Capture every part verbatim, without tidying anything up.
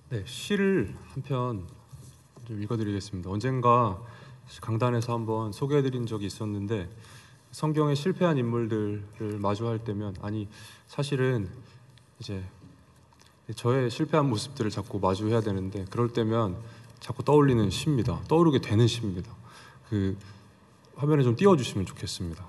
네, 시를 한 편 좀 읽어드리겠습니다. 언젠가 강단에서 한번 소개해드린 적이 있었는데, 성경의 실패한 인물들을 마주할 때면, 아니 사실은 이제 저의 실패한 모습들을 자꾸 마주해야 되는데, 그럴 때면 자꾸 떠올리는 시입니다. 떠오르게 되는 시입니다. 그 화면에 좀 띄워주시면 좋겠습니다.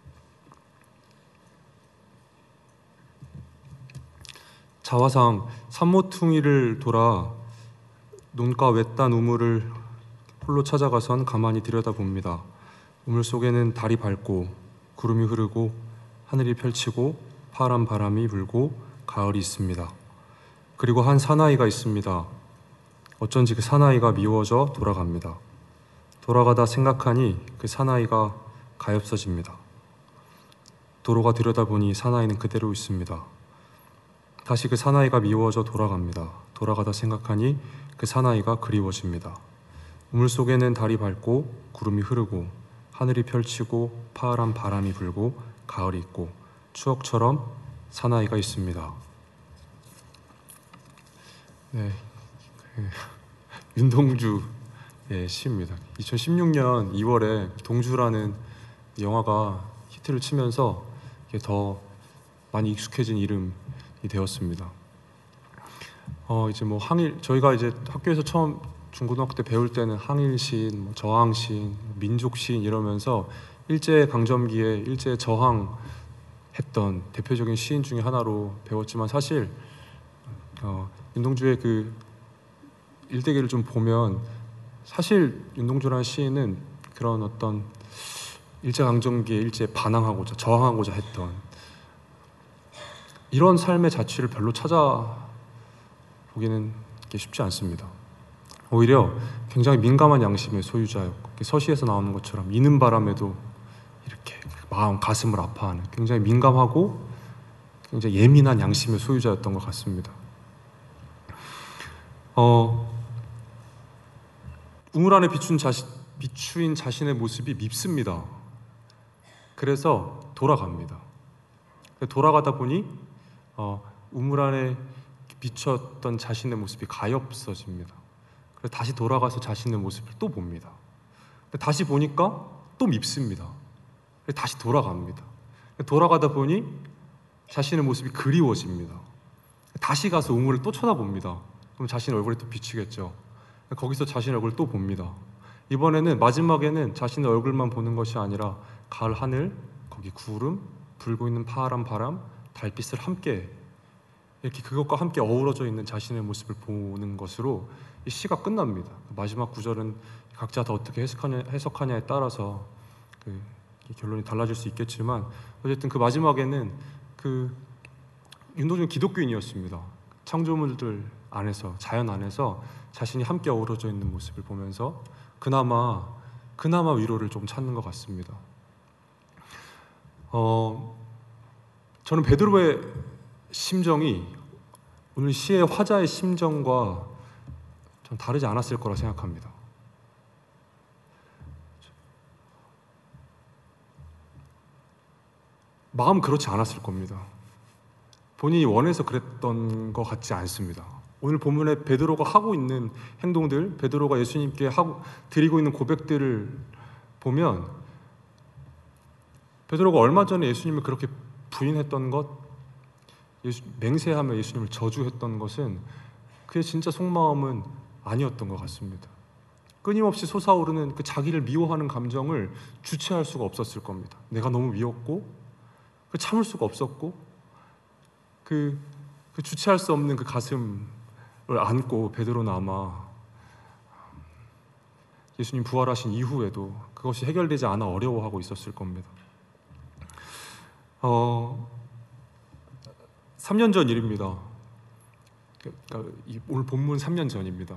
자화상 산모퉁이를 돌아 논가 외딴 우물을 홀로 찾아가선 가만히 들여다봅니다. 우물 속에는 달이 밝고 구름이 흐르고 하늘이 펼치고 파란 바람이 불고 가을이 있습니다. 그리고 한 사나이가 있습니다. 어쩐지 그 사나이가 미워져 돌아갑니다. 돌아가다 생각하니 그 사나이가 가엾어집니다. 도로가 들여다보니 사나이는 그대로 있습니다. 다시 그 사나이가 미워져 돌아갑니다. 돌아가다 생각하니 그 사나이가 그리워집니다. 우물 속에는 달이 밝고 구름이 흐르고 하늘이 펼치고 파란 바람이 불고 가을이 있고 추억처럼 사나이가 있습니다. 네, 그, 윤동주의 시입니다. 이천십육 년 이월에 동주라는 영화가 히트를 치면서 이게 더 많이 익숙해진 이름이 되었습니다. 어 이제 뭐 항일 저희가 이제 학교에서 처음 중고등학교 때 배울 때는 항일시인, 뭐 저항시인, 민족시인 이러면서 일제 강점기에 일제에 저항했던 대표적인 시인 중에 하나로 배웠지만, 사실 어, 윤동주의 그 일대기를 좀 보면 사실 윤동주라는 시인은 그런 어떤 일제 강점기에 일제에 반항하고자 저항하고자 했던 이런 삶의 자취를 별로 찾아보기는 쉽지 않습니다. 오히려 굉장히 민감한 양심의 소유자였고, 서시에서 나오는 것처럼 이는 바람에도 이렇게 마음, 가슴을 아파하는 굉장히 민감하고 굉장히 예민한 양심의 소유자였던 것 같습니다. 어, 우물 안에 비춘 자시, 비추인 자신의 모습이 밉습니다. 그래서 돌아갑니다. 돌아가다 보니 어, 우물 안에 비쳤던 자신의 모습이 가엾어집니다. 그래서 다시 돌아가서 자신의 모습을 또 봅니다. 다시 보니까 또 밉습니다. 다시 돌아갑니다. 돌아가다 보니 자신의 모습이 그리워집니다. 다시 가서 우물을 또 쳐다봅니다. 그럼 자신의 얼굴이 또 비치겠죠. 거기서 자신의 얼굴을 또 봅니다. 이번에는 마지막에는 자신의 얼굴만 보는 것이 아니라 가을 하늘, 거기 구름, 불고 있는 파란 바람, 달빛을 함께 이렇게 그것과 함께 어우러져 있는 자신의 모습을 보는 것으로 이 시가 끝납니다. 마지막 구절은 각자 다 어떻게 해석하냐, 해석하냐에 따라서 그 결론이 달라질 수 있겠지만, 어쨌든 그 마지막에는 그 윤동주는 기독교인이었습니다. 창조물들 안에서, 자연 안에서 자신이 함께 어우러져 있는 모습을 보면서 그나마 그나마 위로를 좀 찾는 것 같습니다. 어, 저는 베드로의 심정이 오늘 시의 화자의 심정과 좀 다르지 않았을 거라 생각합니다. 마음 그렇지 않았을 겁니다. 본인이 원해서 그랬던 것 같지 않습니다. 오늘 본문에 베드로가 하고 있는 행동들, 베드로가 예수님께 하고, 드리고 있는 고백들을 보면 베드로가 얼마 전에 예수님을 그렇게 부인했던 것, 예수, 맹세하며 예수님을 저주했던 것은 그의 진짜 속마음은 아니었던 것 같습니다. 끊임없이 솟아오르는 그 자기를 미워하는 감정을 주체할 수가 없었을 겁니다. 내가 너무 미웠고 그 참을 수가 없었고 그, 그 주체할 수 없는 그 가슴을 안고 베드로는 아마 예수님 부활하신 이후에도 그것이 해결되지 않아 어려워하고 있었을 겁니다. 어, 삼 년 전 일입니다. 그러니까 오늘 본문 삼 년 전입니다.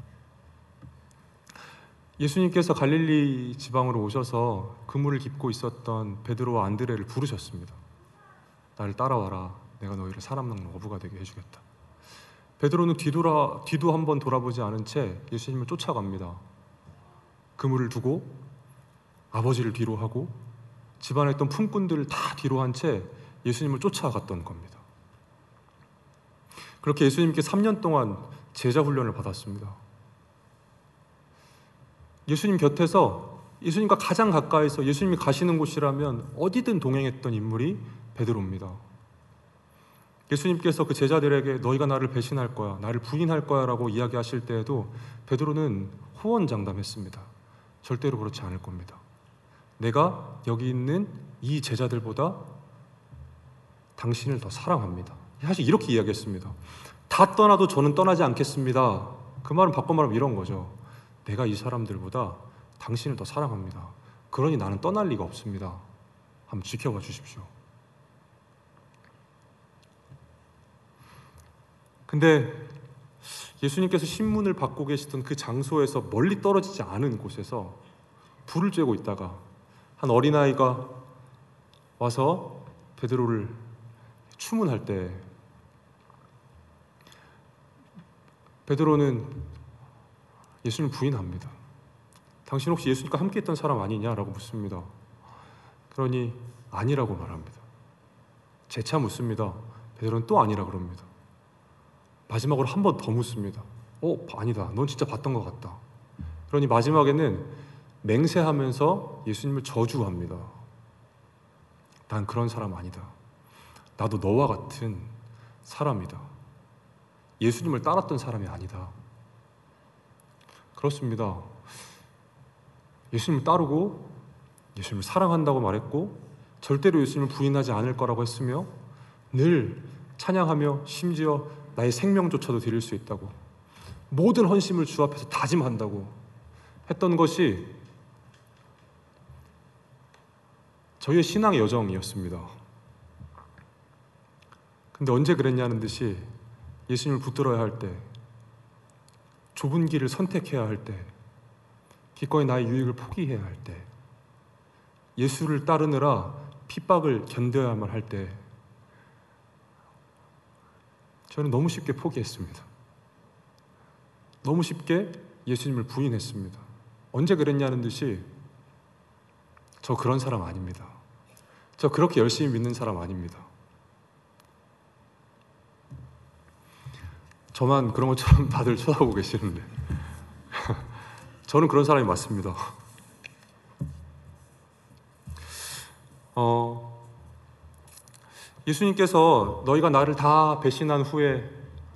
예수님께서 갈릴리 지방으로 오셔서 그물을 깁고 있었던 베드로와 안드레를 부르셨습니다. 나를 따라와라. 내가 너희를 사람 낚는 어부가 되게 해주겠다. 베드로는 뒤돌아, 뒤도 한번 돌아보지 않은 채 예수님을 쫓아갑니다. 그물을 두고 아버지를 뒤로 하고 집안에 있던 품꾼들을 다 뒤로 한 채 예수님을 쫓아갔던 겁니다. 그렇게 예수님께 삼 년 동안 제자 훈련을 받았습니다. 예수님 곁에서 예수님과 가장 가까이서 예수님이 가시는 곳이라면 어디든 동행했던 인물이 베드로입니다. 예수님께서 그 제자들에게 너희가 나를 배신할 거야, 나를 부인할 거야 라고 이야기하실 때에도 베드로는 호언장담했습니다. 절대로 그렇지 않을 겁니다. 내가 여기 있는 이 제자들보다 당신을 더 사랑합니다. 사실 이렇게 이야기했습니다. 다 떠나도 저는 떠나지 않겠습니다. 그 말은 바꿔 말하면 이런 거죠. 내가 이 사람들보다 당신을 더 사랑합니다. 그러니 나는 떠날 리가 없습니다. 한번 지켜봐 주십시오. 근데 예수님께서 신문을 받고 계시던 그 장소에서 멀리 떨어지지 않은 곳에서 불을 쬐고 있다가 한 어린아이가 와서 베드로를 추문할 때 베드로는 예수님을 부인합니다. 당신 혹시 예수님과 함께 있던 사람 아니냐라고 묻습니다. 그러니 아니라고 말합니다. 재차 묻습니다. 베드로는 또 아니라 그럽니다. 마지막으로 한 번 더 묻습니다. 어, 아니다. 넌 진짜 봤던 것 같다. 그러니 마지막에는 맹세하면서 예수님을 저주합니다. 난 그런 사람 아니다. 나도 너와 같은 사람이다. 예수님을 따랐던 사람이 아니다. 그렇습니다. 예수님을 따르고 예수님을 사랑한다고 말했고 절대로 예수님을 부인하지 않을 거라고 했으며 늘 찬양하며 심지어 나의 생명조차도 드릴 수 있다고 모든 헌심을 주 앞에서 다짐한다고 했던 것이 저희의 신앙의 여정이었습니다. 근데 언제 그랬냐는 듯이 예수님을 붙들어야 할 때, 좁은 길을 선택해야 할 때, 기꺼이 나의 유익을 포기해야 할 때, 예수를 따르느라 핍박을 견뎌야만 할 때 저는 너무 쉽게 포기했습니다. 너무 쉽게 예수님을 부인했습니다. 언제 그랬냐는 듯이 저 그런 사람 아닙니다. 저 그렇게 열심히 믿는 사람 아닙니다. 저만 그런 것처럼 다들 쳐다보고 계시는데 저는 그런 사람이 맞습니다. 어, 예수님께서 너희가 나를 다 배신한 후에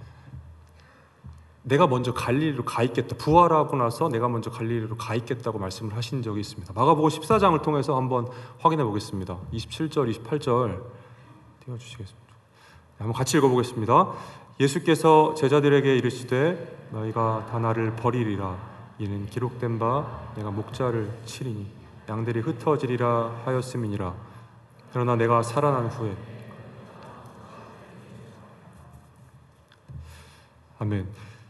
내가 먼저 갈릴리로 가 있겠다. 부활하고 나서 내가 먼저 갈릴리로 가 있겠다고 말씀을 하신 적이 있습니다. 마가복음 십사 장을 통해서 한번 확인해 보겠습니다. 이십칠 절, 이십팔 절 띄워주시겠습니다. 한번 같이 읽어보겠습니다. 예수께서 제자들에게 이르시되 너희가 다 나를 버리리라. 이는 기록된 바 내가 목자를 치리니 양들이 흩어지리라 하였음이니라. 그러나 내가 살아난 후에 아멘.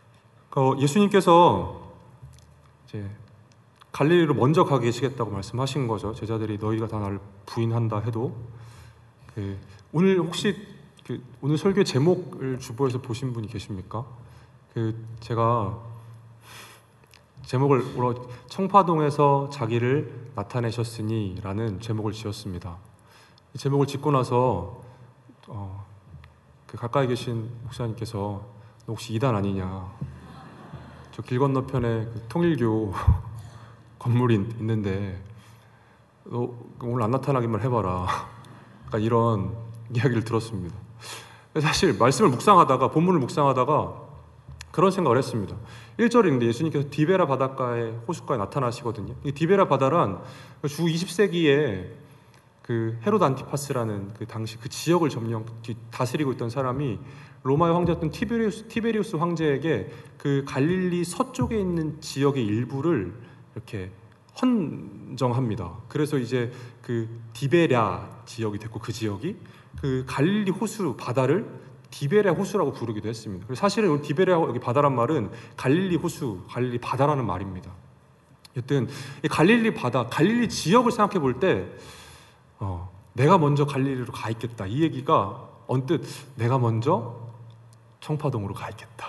예수님께서 이제 갈릴리로 먼저 가 계시겠다고 말씀하신 거죠. 제자들이 너희가 다 나를 부인한다 해도 그 오늘 혹시 그 오늘 설교 제목을 주보에서 보신 분이 계십니까? 그 제가 제목을 청파동에서 자기를 나타내셨으니라는 제목을 지었습니다. 이 제목을 짓고 나서 어, 그 가까이 계신 목사님께서 너 혹시 이단 아니냐? 저 길 건너편에 그 통일교 건물이 있는데 너 오늘 안 나타나기만 해봐라. 약간 이런 이야기를 들었습니다. 사실 말씀을 묵상하다가 본문을 묵상하다가 그런 생각을 했습니다. 일 절에 있는데 예수님께서 디베라 바닷가에 호숫가에 나타나시거든요. 이 디베라 바다란 주 이십 세기에 그 헤롯 안티파스라는 그 당시 그 지역을 점령 다스리고 있던 사람이 로마의 황제였던 티베리우스, 티베리우스 황제에게 그 갈릴리 서쪽에 있는 지역의 일부를 이렇게 헌정합니다. 그래서 이제 그 디베랴 지역이 됐고 그 지역이 그 갈릴리 호수 바다를 디베랴 호수라고 부르기도 했습니다. 그래서 사실은 디베랴 여기 바다란 말은 갈릴리 호수, 갈릴리 바다라는 말입니다. 여튼 이 갈릴리 바다, 갈릴리 지역을 생각해 볼 때 어, 내가 먼저 갈릴리로 가 있겠다. 이 얘기가 언뜻 내가 먼저 청파동으로 가 있겠다.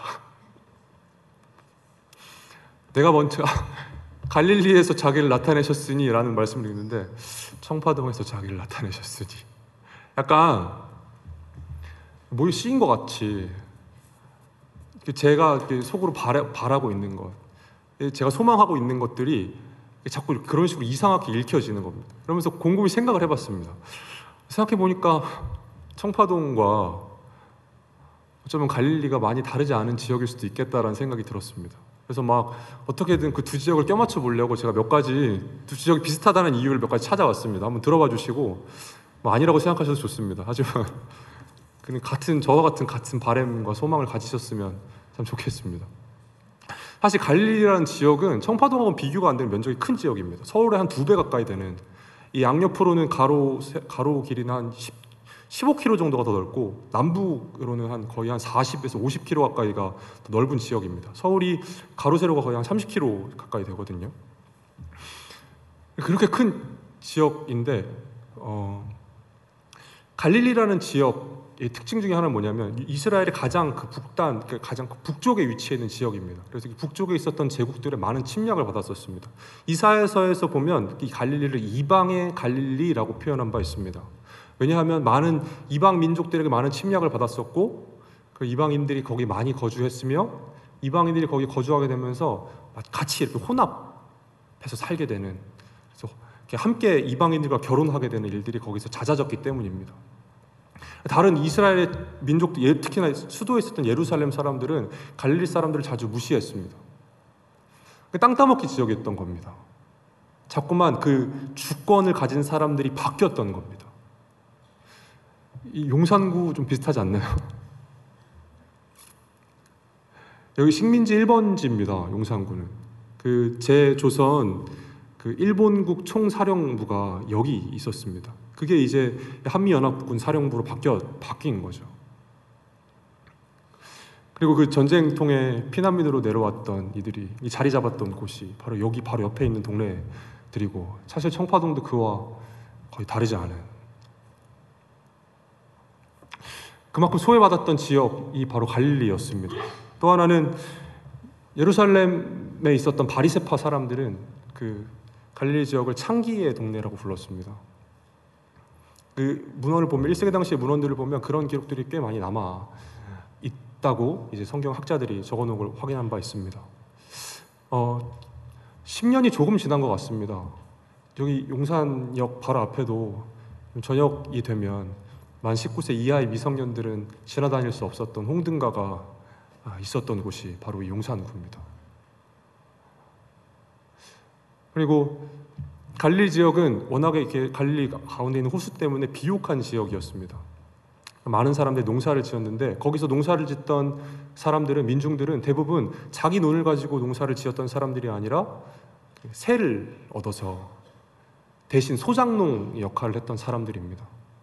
내가 먼저 갈릴리에서 자기를 나타내셨으니 라는 말씀을 읽는데 청파동에서 자기를 나타내셨으니 약간 뭐에 씌인 것 같이 제가 이렇게 속으로 바라, 바라고 있는 것, 제가 소망하고 있는 것들이 자꾸 그런 식으로 이상하게 읽혀지는 겁니다. 그러면서 곰곰이 생각을 해봤습니다. 생각해 보니까 청파동과 어쩌면 갈릴리가 많이 다르지 않은 지역일 수도 있겠다라는 생각이 들었습니다. 그래서 막 어떻게든 그 두 지역을 껴맞춰 보려고 제가 몇 가지 두 지역이 비슷하다는 이유를 몇 가지 찾아왔습니다. 한번 들어봐 주시고 뭐 아니라고 생각하셔도 좋습니다. 하지만 그냥 같은 저와 같은 같은 바람과 소망을 가지셨으면 참 좋겠습니다. 사실 갈릴리라는 지역은 청파동하고는 비교가 안 되는 면적이 큰 지역입니다. 서울의 한 두 배 가까이 되는, 이 양옆으로는 가로 가로 길이는 한 십오 킬로미터 정도가 더 넓고 남북으로는 한 거의 한 사십에서 오십 킬로미터 가까이가 더 넓은 지역입니다. 서울이 가로 세로가 거의 한 삼십 킬로미터 가까이 되거든요. 그렇게 큰 지역인데 어, 갈릴리라는 지역의 특징 중에 하나는 뭐냐면 이스라엘의 가장 그 북단, 그 가장 북쪽에 위치해 있는 지역입니다. 그래서 북쪽에 있었던 제국들의 많은 침략을 받았었습니다. 이사야서에서 보면 이 갈릴리를 이방의 갈릴리라고 표현한 바 있습니다. 왜냐하면 많은 이방 민족들에게 많은 침략을 받았었고 그 이방인들이 거기 많이 거주했으며 이방인들이 거기 거주하게 되면서 같이 이렇게 혼합해서 살게 되는, 그래서 함께 이방인들과 결혼하게 되는 일들이 거기서 잦아졌기 때문입니다. 다른 이스라엘의 민족들, 특히나 수도에 있었던 예루살렘 사람들은 갈릴리 사람들을 자주 무시했습니다. 땅 따먹기 지역이었던 겁니다. 자꾸만 그 주권을 가진 사람들이 바뀌었던 겁니다. 이 용산구 좀 비슷하지 않나요? 여기 식민지 일 번지입니다. 용산구는 그 제조선 그 일본국 총사령부가 여기 있었습니다. 그게 이제 한미연합군 사령부로 바뀌어 바뀐 거죠. 그리고 그 전쟁 통해 피난민으로 내려왔던 이들이 이 자리 잡았던 곳이 바로 여기 바로 옆에 있는 동네들이고, 사실 청파동도 그와 거의 다르지 않은, 그만큼 소외받았던 지역이 바로 갈릴리였습니다. 또 하나는 예루살렘에 있었던 바리새파 사람들은 그 갈릴리 지역을 창기의 동네라고 불렀습니다. 그 문헌을 보면 일 세기 당시의 문헌들을 보면 그런 기록들이 꽤 많이 남아 있다고 이제 성경 학자들이 적어놓은 걸 확인한 바 있습니다. 어, 십 년이 조금 지난 것 같습니다. 여기 용산역 바로 앞에도 저녁이 되면 만 십구 세 이하의 미성년들은 지나다닐 수 없었던 홍등가가 있었던 곳이 바로 이 용산구입니다. 그리고 갈릴리 지역은 워낙에 이렇게 갈릴리 가운데 있는 호수 때문에 비옥한 지역이었습니다. 많은 사람들이 농사를 지었는데 거기서 농사를 짓던 사람들은, 민중들은 대부분 자기 논을 가지고 농사를 지었던 사람들이 아니라 세를 얻어서 대신 소장농 역할을 했던 사람들입니다.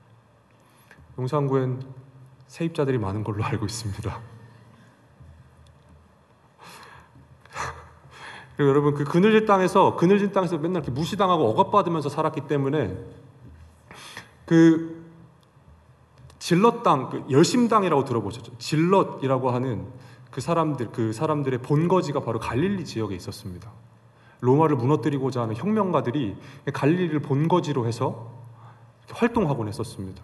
용산구엔 세입자들이 많은 걸로 알고 있습니다. 그리고 여러분, 그 그늘진 땅에서 그늘진 땅에서 맨날 이렇게 무시당하고 억압받으면서 살았기 때문에 그 질럿 땅, 그 열심당이라고 들어보셨죠? 질럿이라고 하는 그 사람들, 그 사람들의 본거지가 바로 갈릴리 지역에 있었습니다. 로마를 무너뜨리고자 하는 혁명가들이 갈릴리를 본거지로 해서 활동하곤 했었습니다.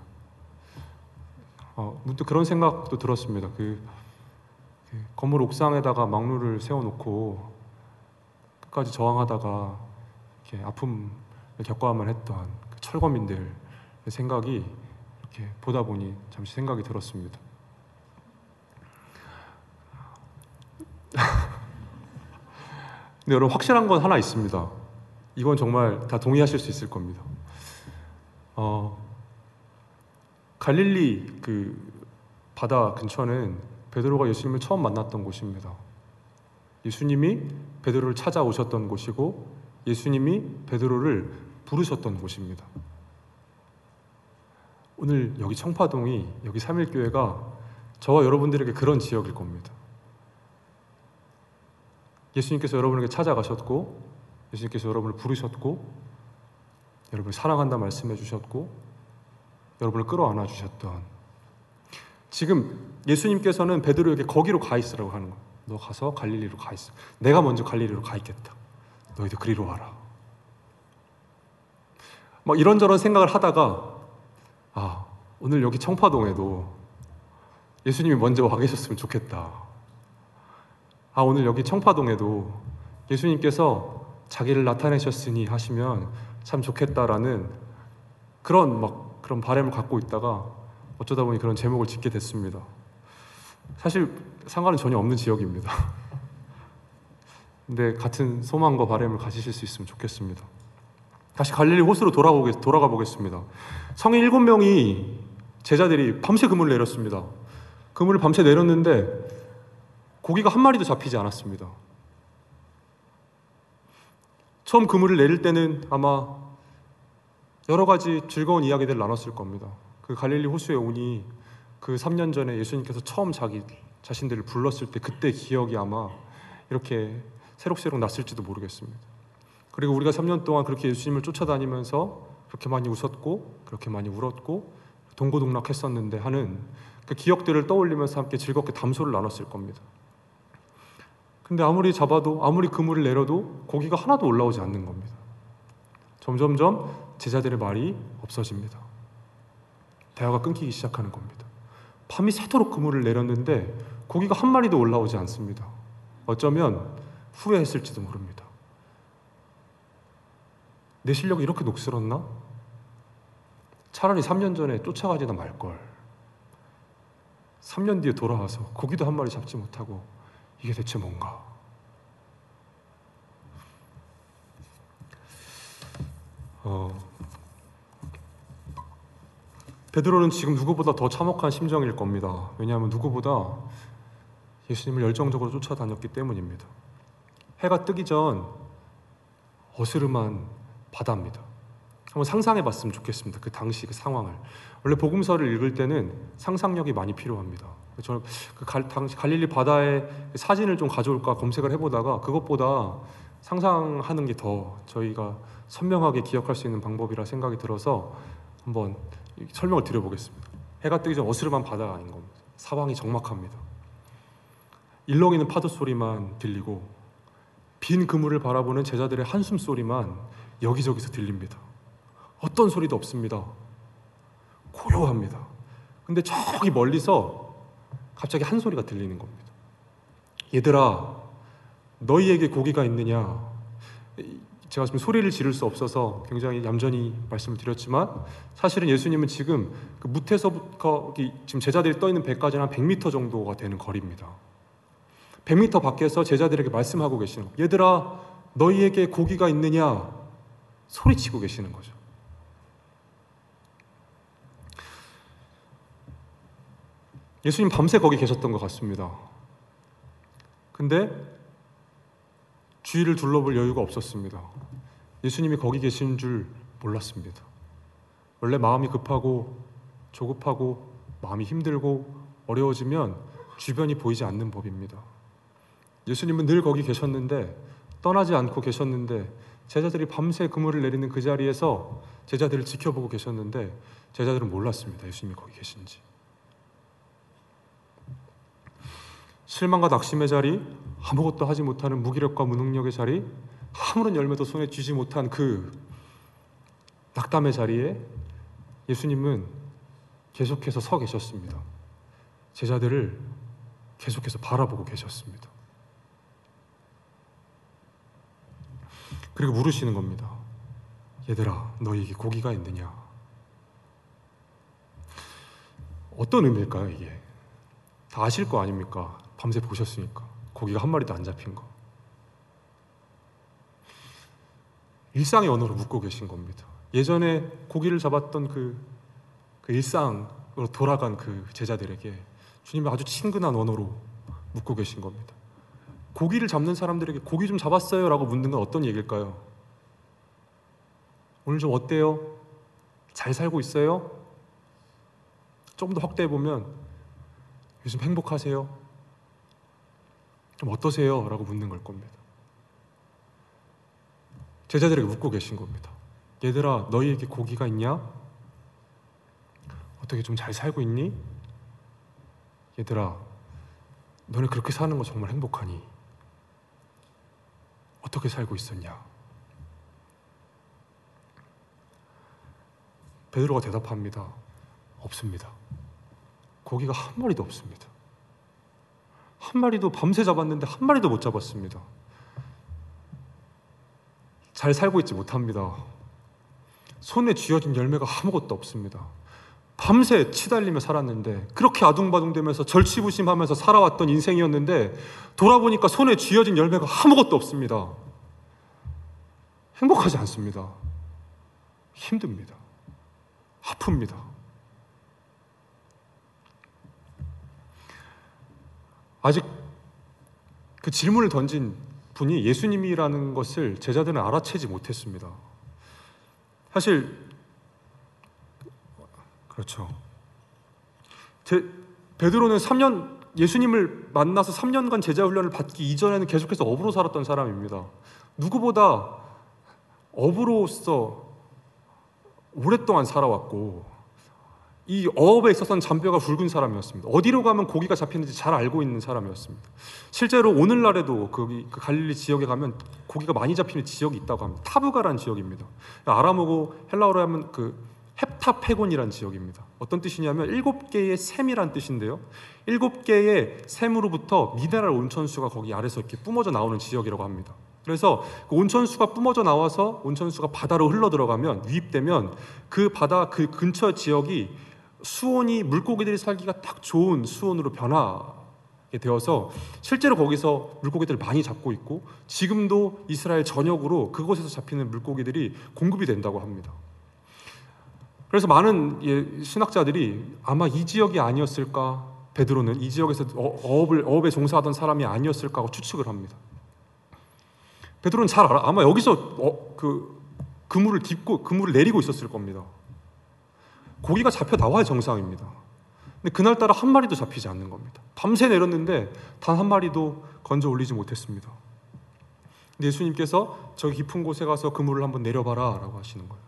어, 문득 그런 생각도 들었습니다. 그, 그 건물 옥상에다가 망루를 세워놓고 끝까지 저항하다가 이렇게 아픔을 겪어야만 했던 그 철거민들의 생각이 이렇게 보다 보니 잠시 생각이 들었습니다. 근데 여러분, 확실한 건 하나 있습니다. 이건 정말 다 동의하실 수 있을 겁니다. 어, 갈릴리 그 바다 근처는 베드로가 예수님을 처음 만났던 곳입니다. 예수님이 베드로를 찾아오셨던 곳이고 예수님이 베드로를 부르셨던 곳입니다. 오늘 여기 청파동이, 여기 삼일교회가 저와 여러분들에게 그런 지역일 겁니다. 예수님께서 여러분에게 찾아가셨고 예수님께서 여러분을 부르셨고 여러분을 사랑한다 말씀해 주셨고 여러분을 끌어안아 주셨던, 지금 예수님께서는 베드로에게 거기로 가 있으라고 하는 거예요. 너 가서 갈릴리로 가 있어. 내가 먼저 갈릴리로 가 있겠다. 너희들 그리로 와라. 막 이런저런 생각을 하다가 아, 오늘 여기 청파동에도 예수님이 먼저 와 계셨으면 좋겠다. 아, 오늘 여기 청파동에도 예수님께서 자기를 나타내셨으니 하시면 참 좋겠다라는 그런 막 그런 바람을 갖고 있다가 어쩌다 보니 그런 제목을 짓게 됐습니다. 사실 상관은 전혀 없는 지역입니다. 근데 같은 소망과 바람을 가지실 수 있으면 좋겠습니다. 다시 갈릴리 호수로 돌아오겠, 돌아가 보겠습니다. 성인 일곱 명이 제자들이 밤새 그물을 내렸습니다. 그물을 밤새 내렸는데 고기가 한 마리도 잡히지 않았습니다. 처음 그물을 내릴 때는 아마 여러 가지 즐거운 이야기들을 나눴을 겁니다. 그 갈릴리 호수에 오니 그 삼 년 전에 예수님께서 처음 자기 자신들을 불렀을 때 그때 기억이 아마 이렇게 새록새록 났을지도 모르겠습니다. 그리고 우리가 삼 년 동안 그렇게 예수님을 쫓아다니면서 그렇게 많이 웃었고 그렇게 많이 울었고 동고동락했었는데 하는 그 기억들을 떠올리면서 함께 즐겁게 담소를 나눴을 겁니다. 근데 아무리 잡아도 아무리 그물을 내려도 고기가 하나도 올라오지 않는 겁니다. 점점점 제자들의 말이 없어집니다. 대화가 끊기기 시작하는 겁니다. 밤이 새도록 그물을 내렸는데 고기가 한 마리도 올라오지 않습니다. 어쩌면 후회했을지도 모릅니다. 내 실력이 이렇게 녹슬었나? 차라리 삼 년 전에 쫓아가지나 말걸. 삼 년 뒤에 돌아와서 고기도 한 마리 잡지 못하고 이게 대체 뭔가? 어, 베드로는 지금 누구보다 더 참혹한 심정일 겁니다. 왜냐하면 누구보다 예수님을 열정적으로 쫓아다녔기 때문입니다. 해가 뜨기 전 어스름한 바다입니다. 한번 상상해 봤으면 좋겠습니다. 그 당시 그 상황을. 원래 복음서를 읽을 때는 상상력이 많이 필요합니다. 저는 그 갈, 당시 갈릴리 바다의 사진을 좀 가져올까 검색을 해보다가 그것보다 상상하는 게 더 저희가 선명하게 기억할 수 있는 방법이라 생각이 들어서 한번 설명을 드려보겠습니다. 해가 뜨기 전 어스름한 바다가 아닌 겁니다. 사방이 적막합니다. 일렁이는 파도 소리만 들리고 빈 그물을 바라보는 제자들의 한숨 소리만 여기저기서 들립니다. 어떤 소리도 없습니다. 고요합니다. 근데 저기 멀리서 갑자기 한 소리가 들리는 겁니다. 얘들아, 너희에게 고기가 있느냐? 제가 지금 소리를 지를 수 없어서 굉장히 얌전히 말씀을 드렸지만 사실은 예수님은 지금 그 무태서부터 지금 제자들이 떠 있는 배까지는 한 백 미터 정도가 되는 거리입니다. 백 미터 밖에서 제자들에게 말씀하고 계시는 거예요. 얘들아, 너희에게 고기가 있느냐? 소리치고 계시는 거죠. 예수님 밤새 거기 계셨던 것 같습니다. 근데 주위를 둘러볼 여유가 없었습니다. 예수님이 거기 계신 줄 몰랐습니다. 원래 마음이 급하고 조급하고 마음이 힘들고 어려워지면 주변이 보이지 않는 법입니다. 예수님은 늘 거기 계셨는데 떠나지 않고 계셨는데 제자들이 밤새 그물을 내리는 그 자리에서 제자들을 지켜보고 계셨는데 제자들은 몰랐습니다. 예수님이 거기 계신지. 실망과 낙심의 자리, 아무것도 하지 못하는 무기력과 무능력의 자리, 아무런 열매도 손에 쥐지 못한 그 낙담의 자리에 예수님은 계속해서 서 계셨습니다. 제자들을 계속해서 바라보고 계셨습니다. 그리고 물으시는 겁니다. 얘들아, 너희에게 고기가 있느냐? 어떤 의미일까요, 이게? 다 아실 거 아닙니까? 밤새 보셨으니까. 고기가 한 마리도 안 잡힌 거. 일상의 언어로 묻고 계신 겁니다. 예전에 고기를 잡았던 그, 그 일상으로 돌아간 그 제자들에게 주님이 아주 친근한 언어로 묻고 계신 겁니다. 고기를 잡는 사람들에게 고기 좀 잡았어요? 라고 묻는 건 어떤 얘기일까요? 오늘 좀 어때요? 잘 살고 있어요? 조금 더 확대해보면 요즘 행복하세요? 좀 어떠세요? 라고 묻는 걸 겁니다. 제자들에게 묻고 계신 겁니다. 얘들아, 너희에게 고기가 있냐? 어떻게 좀 잘 살고 있니? 얘들아, 너네 그렇게 사는 거 정말 행복하니? 어떻게 살고 있었냐? 베드로가 대답합니다. 없습니다. 고기가 한 마리도 없습니다. 한 마리도 밤새 잡았는데 한 마리도 못 잡았습니다. 잘 살고 있지 못합니다. 손에 쥐어진 열매가 아무것도 없습니다. 밤새 치달리며 살았는데, 그렇게 아둥바둥대면서 절치부심하면서 살아왔던 인생이었는데 돌아보니까 손에 쥐어진 열매가 아무것도 없습니다. 행복하지 않습니다. 힘듭니다. 아픕니다. 아직 그 질문을 던진 분이 예수님이라는 것을 제자들은 알아채지 못했습니다. 사실 그렇죠. 제, 베드로는 삼 년 예수님을 만나서 삼 년간 제자 훈련을 받기 이전에는 계속해서 어부로 살았던 사람입니다. 누구보다 어부로서 오랫동안 살아왔고 이 어업에 있어서는 잔뼈가 굵은 사람이었습니다. 어디로 가면 고기가 잡히는지 잘 알고 있는 사람이었습니다. 실제로 오늘날에도 그 갈릴리 지역에 가면 고기가 많이 잡히는 지역이 있다고 합니다. 타브가라는 지역입니다. 아람어고 헬라어로 하면 그 헵타페곤이라는 지역입니다. 어떤 뜻이냐면 일곱 개의 샘이란 뜻인데요. 일곱 개의 샘으로부터 미네랄 온천수가 거기 아래서 이렇게 뿜어져 나오는 지역이라고 합니다. 그래서 그 온천수가 뿜어져 나와서 온천수가 바다로 흘러 들어가면, 유입되면 그 바다 그 근처 지역이 수온이 물고기들이 살기가 딱 좋은 수온으로 변하게 되어서 실제로 거기서 물고기들을 많이 잡고 있고, 지금도 이스라엘 전역으로 그곳에서 잡히는 물고기들이 공급이 된다고 합니다. 그래서 많은 신학자들이 아마 이 지역이 아니었을까, 베드로는 이 지역에서 어업을, 어업에 종사하던 사람이 아니었을까 하고 추측을 합니다. 베드로는 잘 알아. 아마 여기서 어, 그 그물을 딛고 그물을 내리고 있었을 겁니다. 고기가 잡혀 나와야 정상입니다. 근데 그날따라 한 마리도 잡히지 않는 겁니다. 밤새 내렸는데 단 한 마리도 건져 올리지 못했습니다. 근데 예수님께서 저기 깊은 곳에 가서 그물을 한번 내려봐라 라고 하시는 거예요.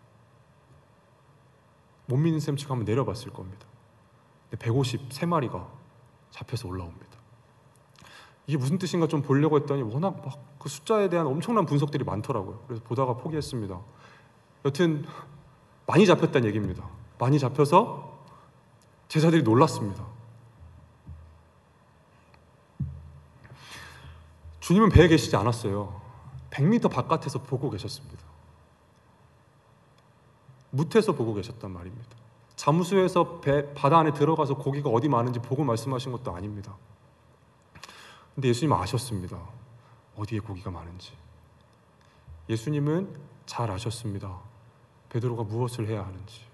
못 믿는 셈치고 한번 내려봤을 겁니다. 근데 백오십삼 마리가 잡혀서 올라옵니다. 이게 무슨 뜻인가 좀 보려고 했더니 워낙 막 그 숫자에 대한 엄청난 분석들이 많더라고요. 그래서 보다가 포기했습니다. 여튼 많이 잡혔다는 얘기입니다. 많이 잡혀서 제자들이 놀랐습니다. 주님은 배에 계시지 않았어요. 백 미터 바깥에서 보고 계셨습니다. 무태서 보고 계셨단 말입니다. 잠수해서 배, 바다 안에 들어가서 고기가 어디 많은지 보고 말씀하신 것도 아닙니다. 근데 예수님은 아셨습니다. 어디에 고기가 많은지. 예수님은 잘 아셨습니다. 베드로가 무엇을 해야 하는지.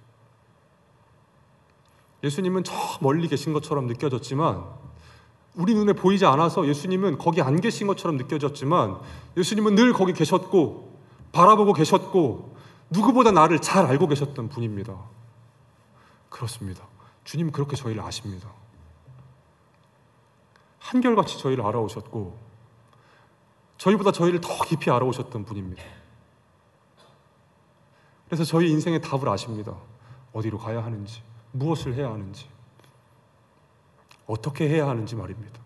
예수님은 저 멀리 계신 것처럼 느껴졌지만, 우리 눈에 보이지 않아서 예수님은 거기 안 계신 것처럼 느껴졌지만, 예수님은 늘 거기 계셨고 바라보고 계셨고 누구보다 나를 잘 알고 계셨던 분입니다. 그렇습니다. 주님은 그렇게 저희를 아십니다. 한결같이 저희를 알아오셨고 저희보다 저희를 더 깊이 알아오셨던 분입니다. 그래서 저희 인생의 답을 아십니다. 어디로 가야 하는지, 무엇을 해야 하는지, 어떻게 해야 하는지 말입니다.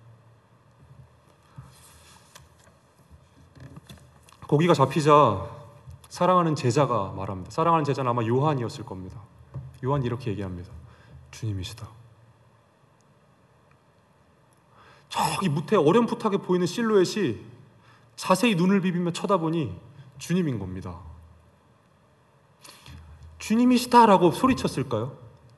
고기가 잡히자 사랑하는 제자가 말합니다. 사랑하는 제자는 아마 요한이었을 겁니다. 요한이 이렇게 얘기합니다. 주님이시다. 저기 무태 어렴풋하게 보이는 실루엣이 자세히 눈을 비비며 쳐다보니 주님인 겁니다. 주님이시다라고 소리쳤을까요?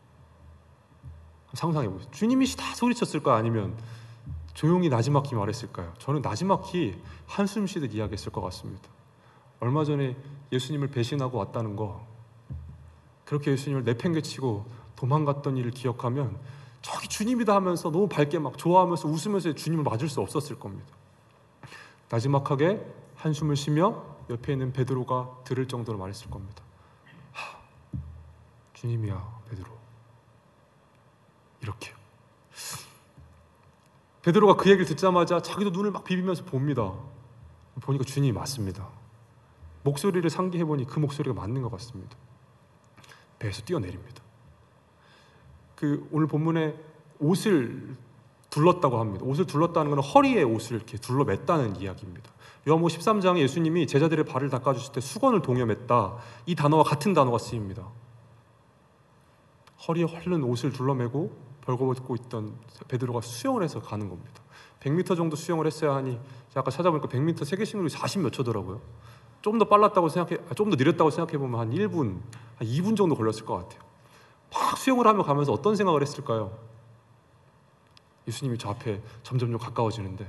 상상해보세요. 주님이시다 소리쳤을까요? 아니면 조용히 나지막히 말했을까요? 저는 나지막히 한숨 쉬듯 이야기했을 것 같습니다. 얼마 전에 예수님을 배신하고 왔다는 거, 그렇게 예수님을 내팽개치고 도망갔던 일을 기억하면 저기 주님이다 하면서 너무 밝게 막 좋아하면서 웃으면서 주님을 맞을 수 없었을 겁니다. 나지막하게 한숨을 쉬며 옆에 있는 베드로가 들을 정도로 말했을 겁니다. 하, 주님이야 베드로. 이렇게요. 베드로가 그 얘기를 듣자마자 자기도 눈을 막 비비면서 봅니다. 보니까 주님이 맞습니다. 목소리를 상기해보니 그 목소리가 맞는 것 같습니다. 배에서 뛰어내립니다. 그 오늘 본문에 옷을 둘렀다고 합니다. 옷을 둘렀다는 것은 허리에 옷을 이렇게 둘러맸다는 이야기입니다. 요한복음 십삼 장에 예수님이 제자들의 발을 닦아주실 때 수건을 동여맸다, 이 단어와 같은 단어가 쓰입니다. 허리에 헐른 옷을 둘러매고 벌거벗고 있던 베드로가 수영을 해서 가는 겁니다. 백 미터 정도 수영을 했어야 하니 제가 아까 찾아보니까 백 미터 세계신기록이 사십 몇 초더라고요. 좀 더 빨랐다고 생각해, 좀 더 느렸다고 생각해 보면 한 일 분, 한 이 분 정도 걸렸을 것 같아요. 막 수영을 하며 가면서 어떤 생각을 했을까요? 예수님이 저 앞에 점점점 가까워지는데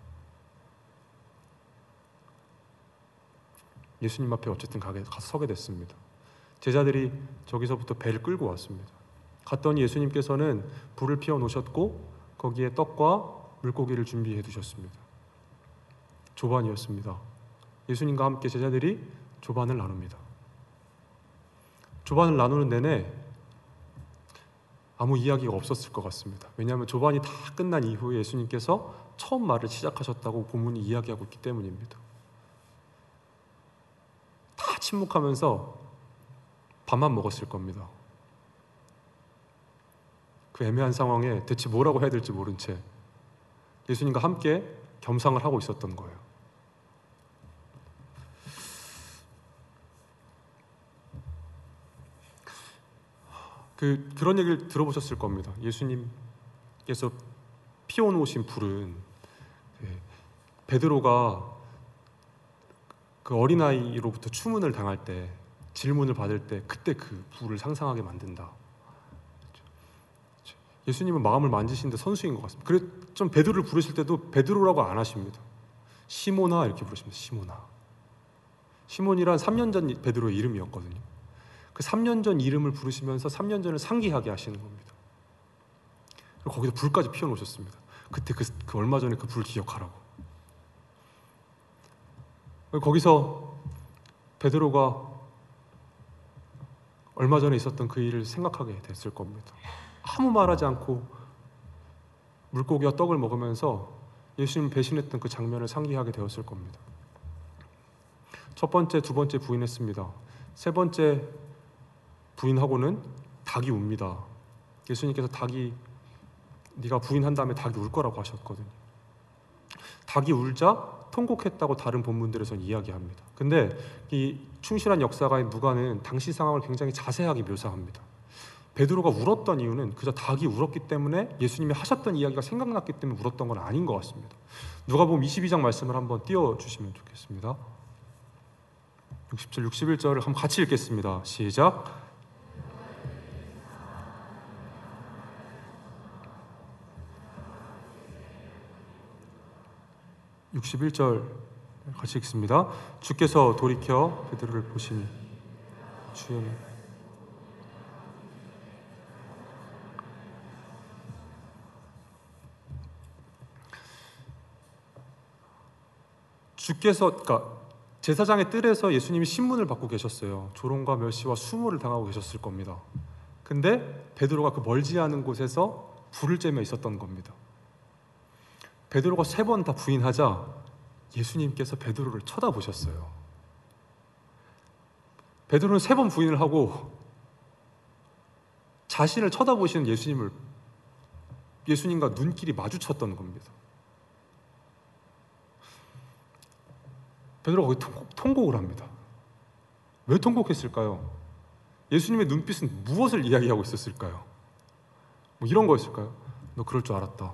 예수님 앞에 어쨌든 가게, 가서 서게 됐습니다. 제자들이 저기서부터 배를 끌고 왔습니다. 갔더니 예수님께서는 불을 피워 놓으셨고 거기에 떡과 물고기를 준비해 두셨습니다. 조반이었습니다. 예수님과 함께 제자들이 조반을 나눕니다. 조반을 나누는 내내 아무 이야기가 없었을 것 같습니다. 왜냐하면 조반이 다 끝난 이후에 예수님께서 처음 말을 시작하셨다고 본문이 이야기하고 있기 때문입니다. 다 침묵하면서 밥만 먹었을 겁니다. 그 애매한 상황에 대체 뭐라고 해야 될지 모른 채 예수님과 함께 겸상을 하고 있었던 거예요. 그, 그런 얘기를 들어보셨을 겁니다. 예수님께서 피워놓으신 불은 베드로가 그 어린아이로부터 추문을 당할 때, 질문을 받을 때 그때 그 불을 상상하게 만든다. 예수님은 마음을 만지시는데 선수인 것 같습니다. 그래 좀 베드로를 부르실 때도 베드로라고 안 하십니다. 시모나 이렇게 부르십니다. 시모나. 시몬이란 삼 년 전 베드로의 이름이었거든요. 그 삼 년 전 이름을 부르시면서 삼 년 전을 상기하게 하시는 겁니다. 그리고 거기다 불까지 피워놓으셨습니다. 그때 그, 그 얼마 전에 그 불 기억하라고. 거기서 베드로가 얼마 전에 있었던 그 일을 생각하게 됐을 겁니다. 아무 말하지 않고 물고기와 떡을 먹으면서 예수님 배신했던 그 장면을 상기하게 되었을 겁니다. 첫 번째, 두 번째 부인했습니다. 세 번째 부인하고는 닭이 웁니다. 예수님께서 닭이 네가 부인한 다음에 닭이 울 거라고 하셨거든요. 닭이 울자 통곡했다고 다른 본문들에서는 이야기합니다. 근데 이 충실한 역사가인 누가는 당시 상황을 굉장히 자세하게 묘사합니다. 베드로가 울었던 이유는 그저 닭이 울었기 때문에 예수님이 하셨던 이야기가 생각났기 때문에 울었던 건 아닌 것 같습니다. 누가복음 이십이 장 말씀을 한번 띄워주시면 좋겠습니다. 육십 절, 육십일 절을 한번 같이 읽겠습니다. 시작. 육십일 절 같이 읽습니다. 주께서 돌이켜 베드로를 보시니 주여 주께서 그러니까 제사장의 뜰에서 예수님이 신문을 받고 계셨어요. 조롱과 멸시와 수모를 당하고 계셨을 겁니다. 근데 베드로가 그 멀지 않은 곳에서 불을 쬐며 있었던 겁니다. 베드로가 세 번 다 부인하자 예수님께서 베드로를 쳐다보셨어요. 베드로는 세 번 부인을 하고 자신을 쳐다보시는 예수님을 예수님과 눈길이 마주쳤던 겁니다. 베드로가 거기 통곡, 통곡을 합니다. 왜 통곡했을까요? 예수님의 눈빛은 무엇을 이야기하고 있었을까요? 뭐 이런 거였을까요? 너 그럴 줄 알았다.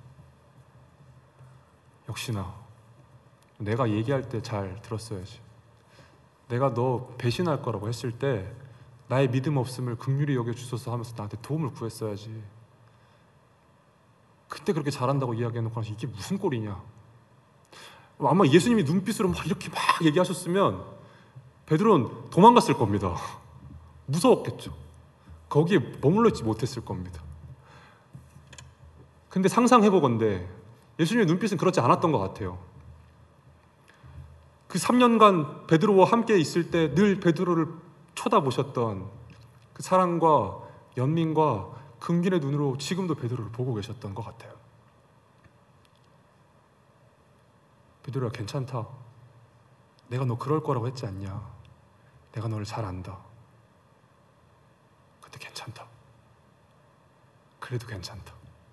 역시나 내가 얘기할 때 잘 들었어야지. 내가 너 배신할 거라고 했을 때 나의 믿음 없음을 긍휼히 여겨주소서 하면서 나한테 도움을 구했어야지. 그때 그렇게 잘한다고 이야기해놓고 나서 이게 무슨 꼴이냐. 아마 예수님이 눈빛으로 막 이렇게 막 얘기하셨으면 베드로는 도망갔을 겁니다. 무서웠겠죠. 거기에 머물러 있지 못했을 겁니다. 근데 상상해보건대 예수님의 눈빛은 그렇지 않았던 것 같아요. 그 삼 년간 베드로와 함께 있을 때 늘 베드로를 쳐다보셨던 그 사랑과 연민과 긍휼의 눈으로 지금도 베드로를 보고 계셨던 것 같아요. 베드로야, 괜찮다. 내가 너 그럴 거라고 했지 않냐. 내가 너를 잘 안다. 근데 괜찮다. 그래도 괜찮다.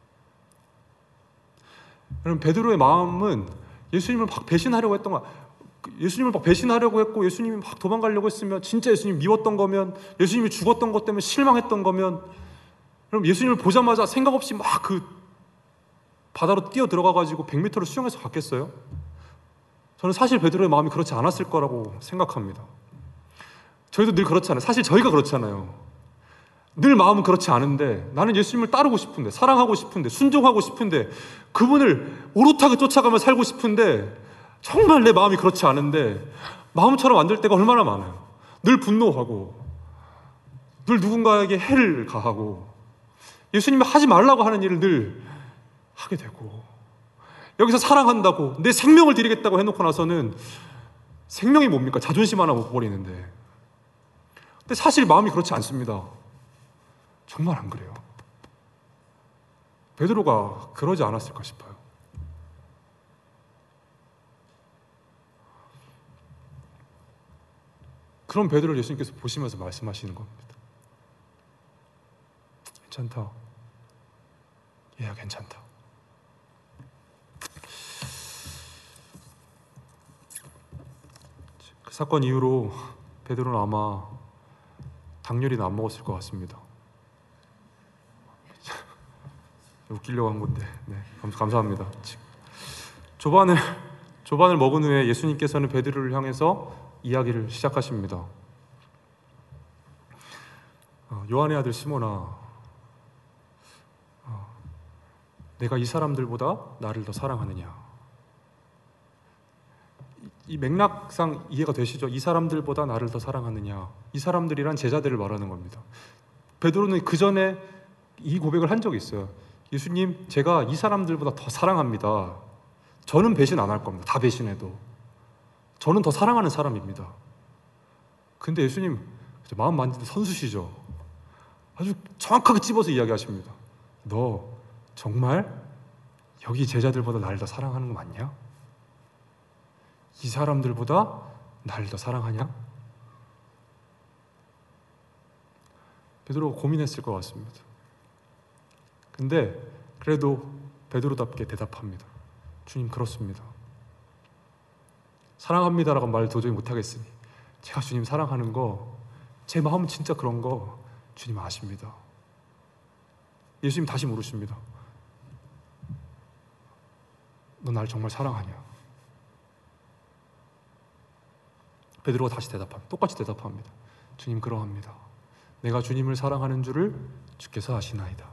여러분, 베드로의 마음은 예수님을 막 배신하려고 했던 거야. 예수님을 막 배신하려고 했고 예수님이 막 도망가려고 했으면, 진짜 예수님 미웠던 거면, 예수님이 죽었던 것 때문에 실망했던 거면, 여러분 예수님을 보자마자 생각 없이 막 그 바다로 뛰어 들어가가지고 백 미터를 수영해서 갔겠어요? 저는 사실 베드로의 마음이 그렇지 않았을 거라고 생각합니다. 저희도 늘 그렇잖아요. 사실 저희가 그렇잖아요. 늘 마음은 그렇지 않은데, 나는 예수님을 따르고 싶은데, 사랑하고 싶은데, 순종하고 싶은데, 그분을 오롯하게 쫓아가며 살고 싶은데, 정말 내 마음이 그렇지 않은데 마음처럼 안 될 때가 얼마나 많아요. 늘 분노하고, 늘 누군가에게 해를 가하고, 예수님이 하지 말라고 하는 일을 늘 하게 되고, 여기서 사랑한다고 내 생명을 드리겠다고 해놓고 나서는 생명이 뭡니까? 자존심 하나 못 버리는데. 근데 사실 마음이 그렇지 않습니다. 정말 안 그래요. 베드로가 그러지 않았을까 싶어요. 그런 베드로를 예수님께서 보시면서 말씀하시는 겁니다. 괜찮다. 얘야 괜찮다. 그 사건 이후로 베드로는 아마 닭 요리는 안 먹었을 것 같습니다. 웃기려고 한 건데, 네, 감사합니다. 조반을 조반을 먹은 후에 예수님께서는 베드로를 향해서 이야기를 시작하십니다. 어, 요한의 아들 시몬아, 어, 내가 이 사람들보다 나를 더 사랑하느냐? 이, 이 맥락상 이해가 되시죠? 이 사람들보다 나를 더 사랑하느냐? 이 사람들이란 제자들을 말하는 겁니다. 베드로는 그 전에 이 고백을 한 적이 있어요. 예수님, 제가 이 사람들보다 더 사랑합니다. 저는 배신 안 할 겁니다. 다 배신해도 저는 더 사랑하는 사람입니다. 근데 예수님 마음 만지는 선수시죠. 아주 정확하게 찝어서 이야기하십니다. 너 정말 여기 제자들보다 나를 더 사랑하는 거 맞냐? 이 사람들보다 나를 더 사랑하냐? 베드로가 고민했을 것 같습니다. 근데 그래도 베드로답게 대답합니다. 주님, 그렇습니다. 사랑합니다라고 말 도저히 못하겠으니 제가 주님 사랑하는 거, 제 마음은 진짜 그런 거 주님 아십니다. 예수님 다시 물으십니다. 너 날 정말 사랑하냐? 베드로가 다시 대답합니다. 똑같이 대답합니다. 주님, 그러합니다. 내가 주님을 사랑하는 줄을 주께서 아시나이다.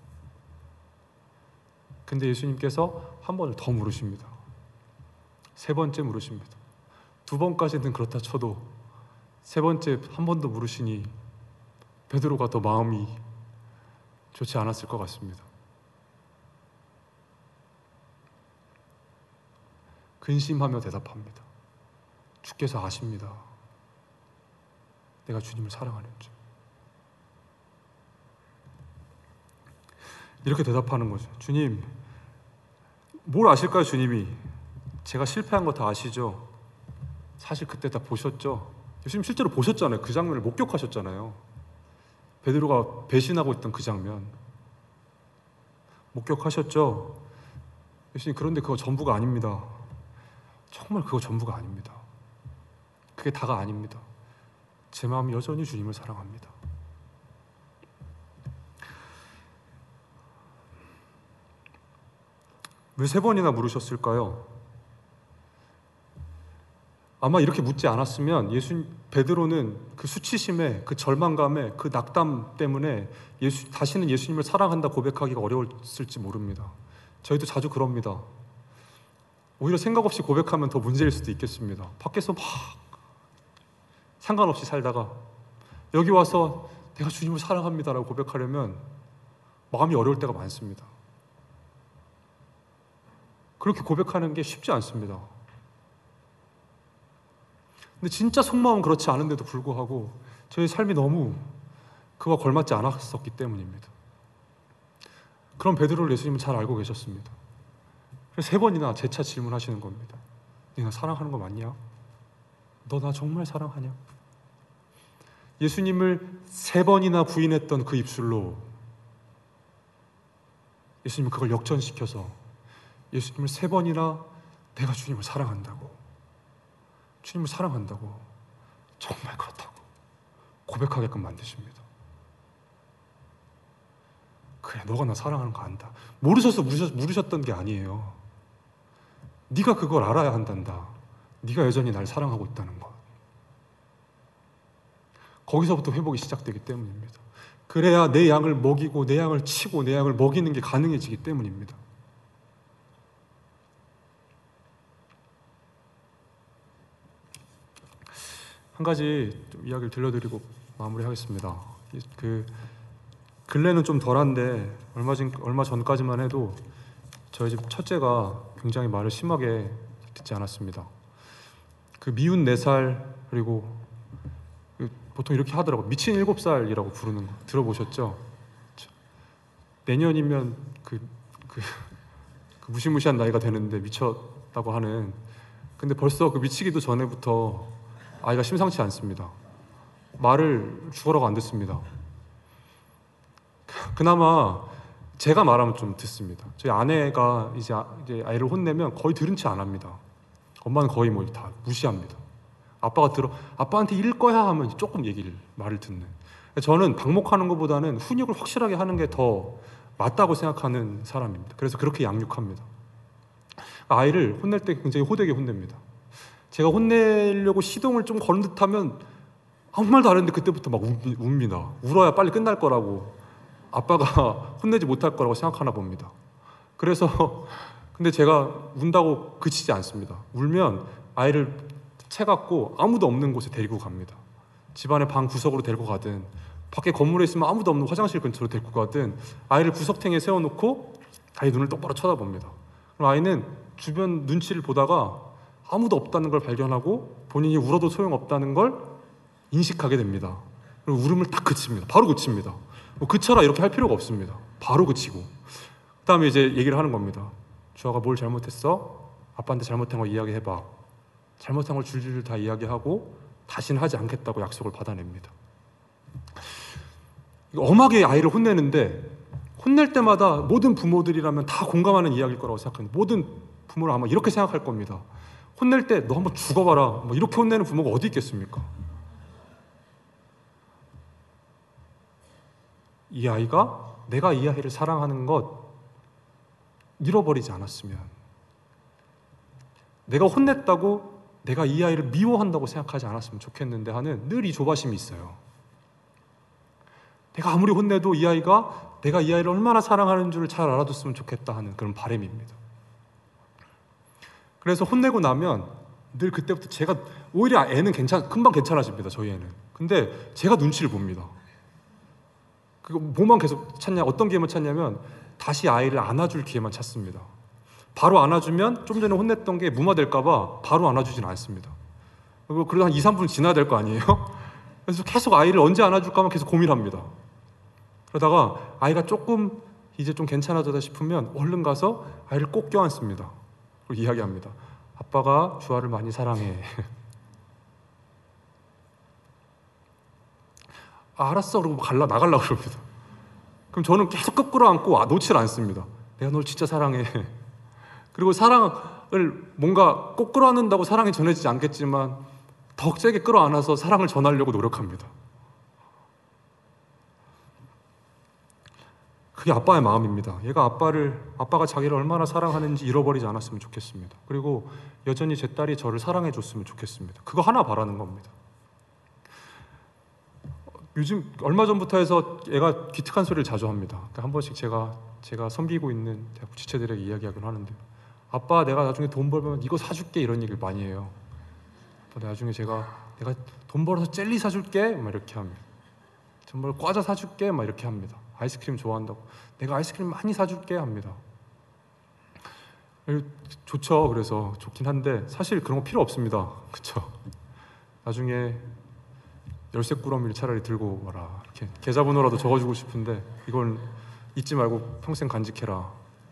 근데 예수님께서 한 번을 더 물으십니다. 세 번째 물으십니다. 두 번까지는 그렇다 쳐도 세 번째 한 번 더 물으시니 베드로가 더 마음이 좋지 않았을 것 같습니다. 근심하며 대답합니다. 주께서 아십니다. 내가 주님을 사랑하는 줄. 이렇게 대답하는 거죠. 주님, 뭘 아실까요, 주님이? 제가 실패한 거 다 아시죠? 사실 그때 다 보셨죠? 예수님 실제로 보셨잖아요. 그 장면을 목격하셨잖아요. 베드로가 배신하고 있던 그 장면 목격하셨죠? 예수님, 그런데 그거 전부가 아닙니다. 정말 그거 전부가 아닙니다. 그게 다가 아닙니다. 제 마음이 여전히 주님을 사랑합니다. 왜 세 번이나 물으셨을까요? 아마 이렇게 묻지 않았으면 예수 베드로는 그 수치심에, 그 절망감에, 그 낙담 때문에 예수, 다시는 예수님을 사랑한다 고백하기가 어려웠을지 모릅니다. 저희도 자주 그럽니다. 오히려 생각 없이 고백하면 더 문제일 수도 있겠습니다. 밖에서 막 상관없이 살다가 여기 와서 내가 주님을 사랑합니다라고 고백하려면 마음이 어려울 때가 많습니다. 그렇게 고백하는 게 쉽지 않습니다. 근데 진짜 속마음은 그렇지 않은데도 불구하고 저희 삶이 너무 그와 걸맞지 않았었기 때문입니다. 그럼 베드로를 예수님은 잘 알고 계셨습니다. 그래서 세 번이나 재차 질문하시는 겁니다. 너 나 사랑하는 거 맞냐? 너 나 정말 사랑하냐? 예수님을 세 번이나 부인했던 그 입술로 예수님은 그걸 역전시켜서 예수님을 세 번이나 내가 주님을 사랑한다고, 주님을 사랑한다고, 정말 그렇다고 고백하게끔 만드십니다. 그래, 너가 나 사랑하는 거 안다. 모르셔서 물으셨, 물으셨던 게 아니에요. 네가 그걸 알아야 한단다. 네가 여전히 날 사랑하고 있다는 거. 거기서부터 회복이 시작되기 때문입니다. 그래야 내 양을 먹이고 내 양을 치고 내 양을 먹이는 게 가능해지기 때문입니다. 한 가지 좀 이야기를 들려드리고 마무리하겠습니다. 그 근래는 좀 덜한데 얼마 전 얼마 전까지만 해도 저희 집 첫째가 굉장히 말을 심하게 듣지 않았습니다. 그 미운 네 살 그리고 보통 이렇게 하더라고. 미친 일곱 살이라고 부르는 거 들어보셨죠? 내년이면 그, 그, 그 무시무시한 나이가 되는데 미쳤다고 하는. 근데 벌써 그 미치기도 전에부터 아이가 심상치 않습니다. 말을 죽어라고 안 듣습니다. 그나마 제가 말하면 좀 듣습니다. 저희 아내가 이제, 아, 이제 아이를 혼내면 거의 들은 채 안 합니다. 엄마는 거의 뭐 다 무시합니다. 아빠가 들어 아빠한테 이럴 거야 하면 조금 얘기를 말을 듣는. 저는 방목하는 것보다는 훈육을 확실하게 하는 게 더 맞다고 생각하는 사람입니다. 그래서 그렇게 양육합니다. 아이를 혼낼 때 굉장히 호되게 혼냅니다. 제가 혼내려고 시동을 좀 거는 듯하면 아무 말도 안 했는데 그때부터 막 웁니다. 울어야 빨리 끝날 거라고, 아빠가 혼내지 못할 거라고 생각하나 봅니다. 그래서 근데 제가 운다고 그치지 않습니다. 울면 아이를 채갖고 아무도 없는 곳에 데리고 갑니다. 집안의 방 구석으로 데리고 가든 밖에 건물에 있으면 아무도 없는 화장실 근처로 데리고 가든 아이를 구석탱이에 세워놓고 아이 눈을 똑바로 쳐다봅니다. 그럼 아이는 주변 눈치를 보다가 아무도 없다는 걸 발견하고 본인이 울어도 소용없다는 걸 인식하게 됩니다. 그리고 울음을 딱 그칩니다. 바로 그칩니다. 뭐 그쳐라 이렇게 할 필요가 없습니다. 바로 그치고 그 다음에 이제 얘기를 하는 겁니다. 주아가 뭘 잘못했어? 아빠한테 잘못한 거 이야기해봐. 잘못한 걸 줄줄줄 다 이야기하고 다시는 하지 않겠다고 약속을 받아냅니다. 엄하게 아이를 혼내는데 혼낼 때마다 모든 부모들이라면 다 공감하는 이야기일 거라고 생각합니다. 모든 부모는 아마 이렇게 생각할 겁니다. 혼낼 때 너 한번 죽어봐라, 뭐 이렇게 혼내는 부모가 어디 있겠습니까? 이 아이가 내가 이 아이를 사랑하는 것 잃어버리지 않았으면, 내가 혼냈다고 내가 이 아이를 미워한다고 생각하지 않았으면 좋겠는데 하는 늘 이 조바심이 있어요. 내가 아무리 혼내도 이 아이가 내가 이 아이를 얼마나 사랑하는 줄을 잘 알아뒀으면 좋겠다 하는 그런 바람입니다. 그래서 혼내고 나면 늘 그때부터 제가 오히려 애는 괜찮, 금방 괜찮아집니다. 저희 애는. 근데 제가 눈치를 봅니다. 그거 뭐만 계속 찾냐, 어떤 기회만 찾냐면 다시 아이를 안아줄 기회만 찾습니다. 바로 안아주면 좀 전에 혼냈던 게 무마될까봐 바로 안아주진 않습니다. 그래도 한 이, 삼 분 지나야 될 거 아니에요? 그래서 계속 아이를 언제 안아줄까만 계속 고민합니다. 그러다가 아이가 조금 이제 좀 괜찮아졌다 싶으면 얼른 가서 아이를 꼭 껴안습니다. 그리고 이야기합니다. 아빠가 주아를 많이 사랑해. 아, 알았어. 그러고 갈라, 나가려고 그럽니다. 그럼 저는 계속 거꾸로 안고 아, 놓질 않습니다. 내가 널 진짜 사랑해. 그리고 사랑을 뭔가 꼭 끌어안는다고 사랑이 전해지지 않겠지만 더 세게 끌어안아서 사랑을 전하려고 노력합니다. 그게 아빠의 마음입니다. 얘가 아빠를, 아빠가 자기를 얼마나 사랑하는지 잃어버리지 않았으면 좋겠습니다. 그리고 여전히 제 딸이 저를 사랑해줬으면 좋겠습니다. 그거 하나 바라는 겁니다. 요즘 얼마 전부터 해서 얘가 기특한 소리를 자주 합니다. 그러니까 한 번씩 제가 제가 섬기고 있는 대학 지체들에게 이야기하곤 하는데, 아빠 내가 나중에 돈 벌면 이거 사줄게, 이런 얘기를 많이 해요. 아빠 나중에 제가 내가 돈 벌어서 젤리 사줄게 막 이렇게 합니다. 돈 벌어 과자 사줄게 막 이렇게 합니다. 아이스크림 좋아한다고 내가 아이스크림 많이 사줄게 합니다. 좋죠. 그래서 좋긴 한데 사실 그런 거 필요 없습니다. 그렇죠? 나중에 열쇠 꾸러미를 차라리 들고 와라, 이렇게 계좌번호라도 적어주고 싶은데 이걸 잊지 말고 평생 간직해라.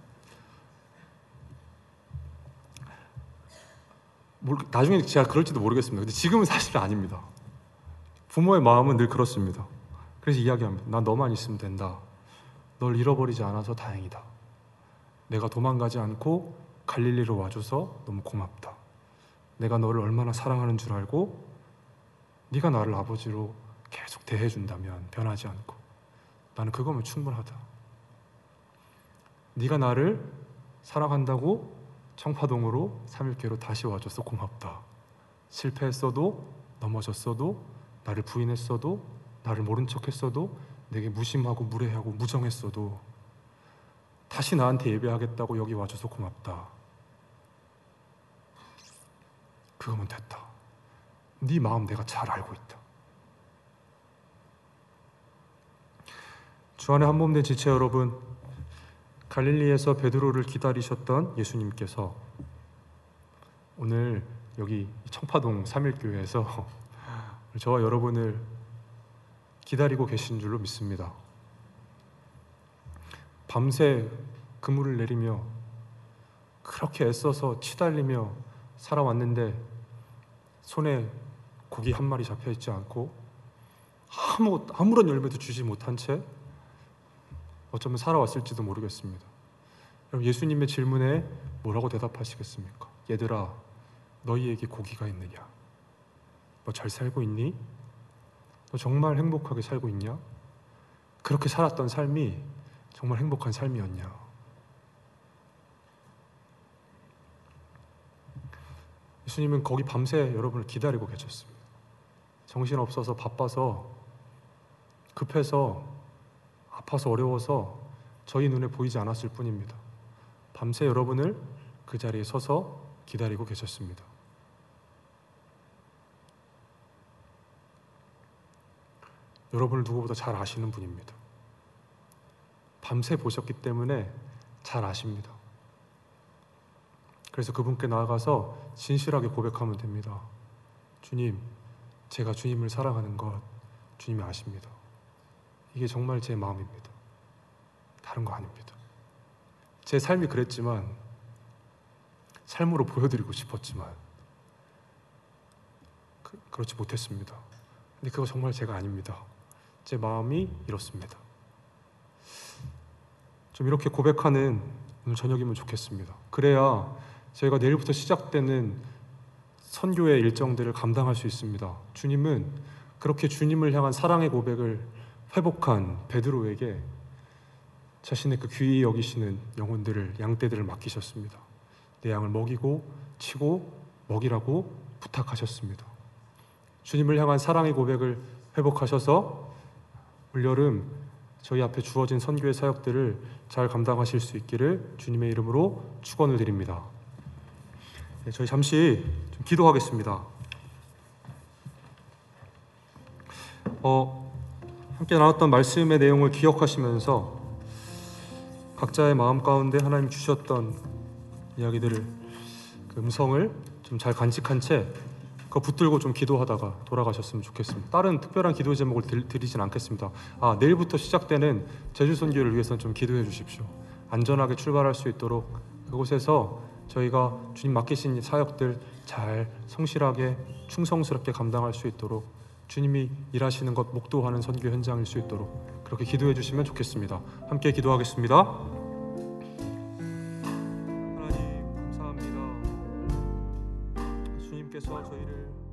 나중에 제가 그럴지도 모르겠습니다. 근데 지금은 사실 아닙니다. 부모의 마음은 늘 그렇습니다. 그래서 이야기합니다. 난 너만 있으면 된다. 널 잃어버리지 않아서 다행이다. 내가 도망가지 않고 갈릴리로 와줘서 너무 고맙다. 내가 너를 얼마나 사랑하는 줄 알고 네가 나를 아버지로 계속 대해준다면 변하지 않고 나는 그거면 충분하다. 네가 나를 사랑한다고 청파동으로 삼일교회로 다시 와줘서 고맙다. 실패했어도, 넘어졌어도, 나를 부인했어도, 나를 모른 척했어도, 내게 무심하고 무례하고 무정했어도 다시 나한테 예배하겠다고 여기 와줘서 고맙다. 그거면 됐다. 네 마음 내가 잘 알고 있다. 주 안에 한몸된 지체 여러분, 갈릴리에서 베드로를 기다리셨던 예수님께서 오늘 여기 청파동 삼일교회에서 저와 여러분을 기다리고 계신 줄로 믿습니다. 밤새 그물을 내리며 그렇게 애써서 치달리며 살아왔는데 손에 고기 한 마리 잡혀있지 않고 아무, 아무런 열매도 주지 못한 채 어쩌면 살아왔을지도 모르겠습니다. 그럼 예수님의 질문에 뭐라고 대답하시겠습니까? 얘들아, 너희에게 고기가 있느냐? 너 잘 살고 있니? 너 정말 행복하게 살고 있냐? 그렇게 살았던 삶이 정말 행복한 삶이었냐? 예수님은 거기 밤새 여러분을 기다리고 계셨습니다. 정신없어서 바빠서 급해서 아파서 어려워서 저희 눈에 보이지 않았을 뿐입니다. 밤새 여러분을 그 자리에 서서 기다리고 계셨습니다. 여러분을 누구보다 잘 아시는 분입니다. 밤새 보셨기 때문에 잘 아십니다. 그래서 그분께 나아가서 진실하게 고백하면 됩니다. 주님, 제가 주님을 사랑하는 것 주님이 아십니다. 이게 정말 제 마음입니다. 다른 거 아닙니다. 제 삶이 그랬지만, 삶으로 보여드리고 싶었지만 그, 그렇지 못했습니다. 근데 그거 정말 제가 아닙니다. 제 마음이 이렇습니다. 좀 이렇게 고백하는 오늘 저녁이면 좋겠습니다. 그래야 저희가 내일부터 시작되는 선교의 일정들을 감당할 수 있습니다. 주님은 그렇게 주님을 향한 사랑의 고백을 회복한 베드로에게 자신의 그 귀히 여기시는 영혼들을, 양떼들을 맡기셨습니다. 내 양을 먹이고 치고 먹이라고 부탁하셨습니다. 주님을 향한 사랑의 고백을 회복하셔서 올여름 저희 앞에 주어진 선교의 사역들을 잘 감당하실 수 있기를 주님의 이름으로 축원을 드립니다. 네, 저희 잠시 좀 기도하겠습니다. 어, 함께 나눴던 말씀의 내용을 기억하시면서 각자의 마음 가운데 하나님 주셨던 이야기들을, 그 음성을 좀 잘 간직한 채 그거 붙들고 좀 기도하다가 돌아가셨으면 좋겠습니다. 다른 특별한 기도 제목을 들, 드리진 않겠습니다. 아, 내일부터 시작되는 제주 선교를 위해서는 좀 기도해 주십시오. 안전하게 출발할 수 있도록 그곳에서 저희가 주님 맡기신 사역들 잘 성실하게 충성스럽게 감당할 수 있도록, 주님이 일하시는 것 목도하는 선교 현장일 수 있도록 그렇게 기도해 주시면 좋겠습니다. 함께 기도하겠습니다. 하나님 감사합니다. 주님께서 저희를